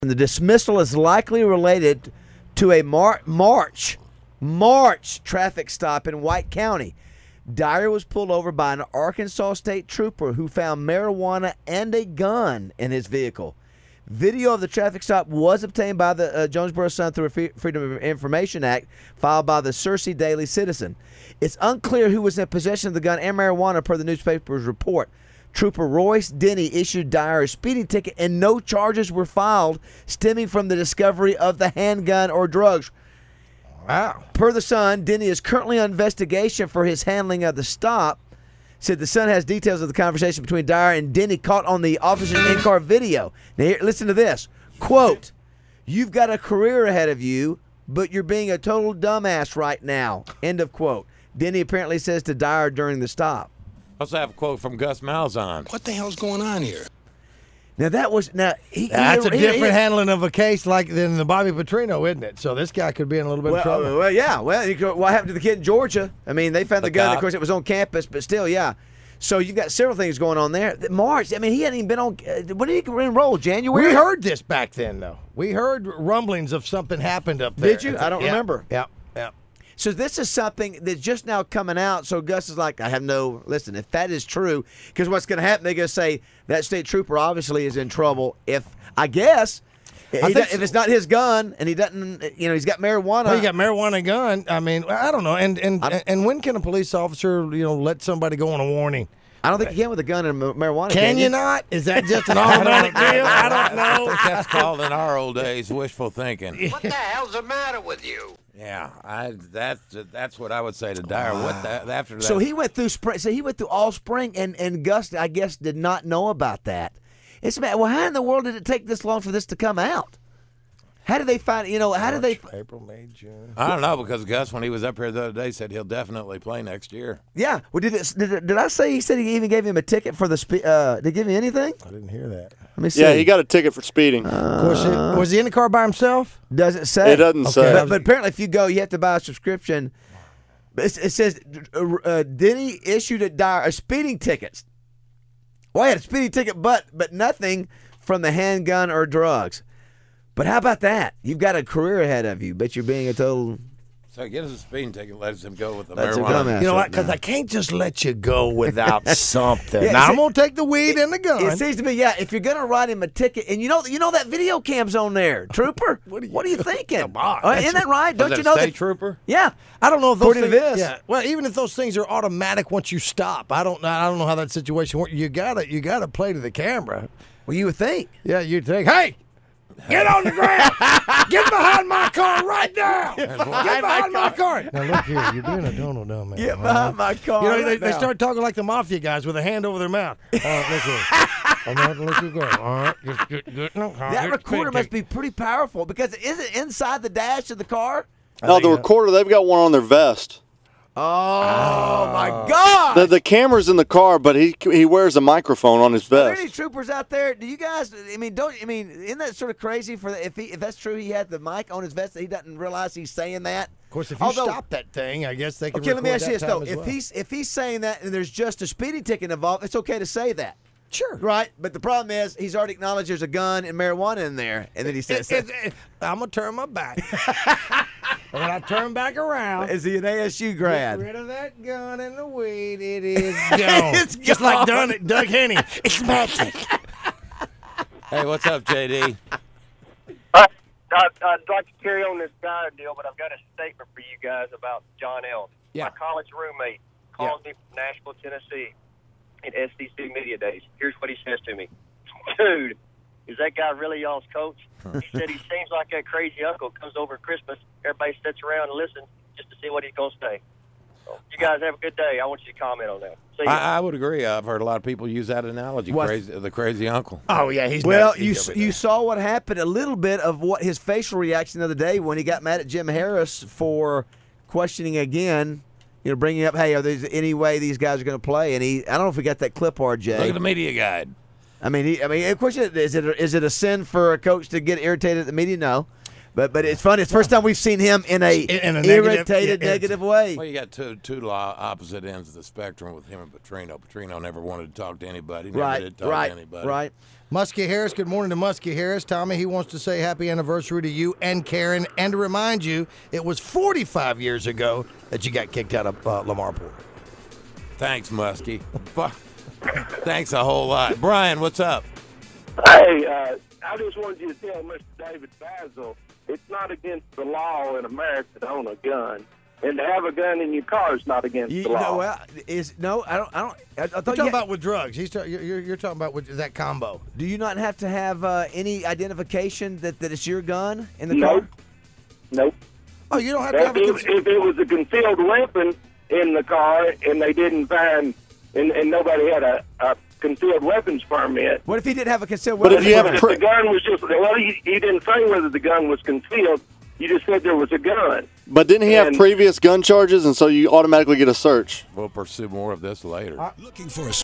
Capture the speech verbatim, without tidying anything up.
The dismissal is likely related to a Mar- March, March traffic stop in White County. Dyer was pulled over by an Arkansas state trooper who found marijuana and a gun in his vehicle. Video of the traffic stop was obtained by the uh, Jonesboro Sun through a Freedom of Information Act filed by the Searcy Daily Citizen. It's unclear who was in possession of the gun and marijuana per the newspaper's report. Trooper Royce Denny issued Dyer a speeding ticket and no charges were filed stemming from the discovery of the handgun or drugs. Wow. Per the Sun, Denny is currently on investigation for his handling of the stop. Said the Sun has details of the conversation between Dyer and Denny caught on the officer's in-car video. Now, here, listen to this. Quote, "You've got a career ahead of you, but you're being a total dumbass right now." End of quote. Denny apparently says to Dyer during the stop. I also have a quote from Gus Malzahn. What the hell's going on here? Now, that was... now he, That's he, a he, different he, handling of a case like than the Bobby Petrino, isn't it? So this guy could be in a little bit well, of trouble. well, yeah. Well, you could, what happened to the kid in Georgia? I mean, they found the, The gun. cop. Of course, it was on campus, but still, yeah. So you've got several things going on there. March, I mean, he hadn't even been on... Uh, when did he enroll? January? We heard this back then, though. We heard rumblings of something happened up there. Did you? I don't Yeah, remember. Yeah, yeah. So this is something that's just now coming out. So Gus is like, I have no, listen, if that is true, because what's going to happen, they're going to say that state trooper obviously is in trouble. If, I guess, he think does- so. if it's not his gun and he doesn't, you know, he's got marijuana. Well, you got marijuana gun. I mean, I don't know. And and I- and when can a police officer, you know, let somebody go on a warning? I don't think you can with a gun and ma- marijuana. Can you not? Is that just an automatic deal? I don't I know. think that's called in our old days wishful thinking. What the hell's the matter with you? Yeah, I that's that's what I would say to Dyer. What the, after that? So he went through spring. So he went through all spring, and and Gus, I guess, did not know about that. It's about, well, how in the world did it take this long for this to come out? How did they find? You know, how did they? April, May, June. I don't know because Gus, when he was up here the other day, said he'll definitely play next year. Yeah. Well, did it, did, it, did I say he said he even gave him a ticket for the? Spe- uh, did he give him anything? I didn't hear that. Let me see. Yeah, he got a ticket for speeding. Of course, it, was he in the car by himself? Doesn't say. It doesn't say. But, but apparently, if you go, you have to buy a subscription. But It, it says uh, uh, Denny issued a Dyer a speeding ticket. Well, he had a speeding ticket, but but nothing from the handgun or drugs. But how about that? You've got a career ahead of you, but you're being a total. So he gives us a speeding ticket, lets him go with the That's a marijuana. dumbass. You know right what? Because now. I can't just let you go without something. Yeah, now, see- I'm going to take the weed and the gun. It seems to me, yeah. If you're gonna write him a ticket, and you know, you know that video cam's on there, Trooper. what, are you, thinking? Come on. Uh, isn't that right? Was Don't that you a know state that? trooper? Yeah. I don't know if those According to things, this. Yeah. Well, even if those things are automatic once you stop, I don't. I don't know how that situation works. You gotta. You gotta play to the camera. Well, you would think. Yeah. You think, hey. Get on the ground! Get behind my car right now! Get behind my car! Now look here, you're being a Donald dumb man. Get all behind right? my car. You know, they, right they now. start talking like the mafia guys with a hand over their mouth. All right, look here. I'm not gonna let you go. All right, just get, get in the car. That Get- recorder get- must be pretty powerful because is it inside the dash of the car? No, the think, uh, recorder, they've got one on their vest. Oh, my God! The, the camera's in the car, but he he wears a microphone on his Are there any vest. troopers out there? Do you guys? I mean, don't I mean? Isn't that sort of crazy? For the, if he if that's true, he had the mic on his vest that he doesn't realize he's saying that. Of course, if you Although- stop that thing, I guess they can. Okay, let me record ask you that this though: time as if well. he's if he's saying that and there's just a speeding ticket involved, it's okay to say that. Sure. Right, but the problem is he's already acknowledged there's a gun and marijuana in there, and then he says, It- it- it- I'm gonna turn my back. And when I turn back around, "Is he an A S U get grad?" rid of that gun and the weed. It is gone. It's Just gone. like Doug, Doug Henny. It's magic. Hey, what's up, J D? Uh, I, I'd like to carry on this Dyer deal, but I've got a statement for you guys about John Elm. Yeah. My college roommate calls me from Nashville, Tennessee in S D C Media Days. Here's what he says to me. Dude, is that guy really y'all's coach? He said he seems like that crazy uncle comes over at Christmas. Everybody sits around and listens just to see what he's going to say. So, you guys have a good day. I want you to comment on that. See ya. I, I would agree. I've heard a lot of people use that analogy. What? Crazy, the crazy uncle. Oh yeah, he's Well, nuts. you He's s- over you there. saw what happened. A little bit of what his facial reaction the other day when he got mad at Jim Harris for questioning again. You know, bringing up, hey, are there any way these guys are going to play? And he, I don't know if we got that clip, R J. Look at the media guide. I mean, he, I mean, of course, is it is it a sin for a coach to get irritated at the media? No, but but it's funny. It's the first time we've seen him in a, In a negative- irritated, yeah, it's- negative way. Well, you got two two lo- opposite ends of the spectrum with him and Petrino. Petrino never wanted to talk to anybody. Never Right, did talk right, to anybody. right. Muskie Harris, good morning to Muskie Harris. Tommy, he wants to say happy anniversary to you and Karen, and to remind you it was forty-five years ago that you got kicked out of uh, Lamarport. Thanks, Muskie. Thanks a whole lot. Brian, what's up? Hey, uh, I just wanted you to tell Mister David Basil it's not against the law in America to own a gun. And to have a gun in your car is not against You the law. know, well, is no, I don't. I don't. I, I thought You're you talking had- about with drugs. He's ta- you're, you're talking about with that combo. Do you not have to have uh, any identification that, that it's your gun in the Nope. car? Nope. Oh, you don't have to If, have a. if, if it was a concealed weapon in the car and they didn't find, and, and nobody had a, a concealed weapons permit. What if he didn't have a concealed But weapon? if you have If pre- the gun was just, well, he, he didn't say whether the gun was concealed. You just said there was a gun. But didn't he have And- previous gun charges, and so you automatically get a search? We'll pursue more of this later. Looking for a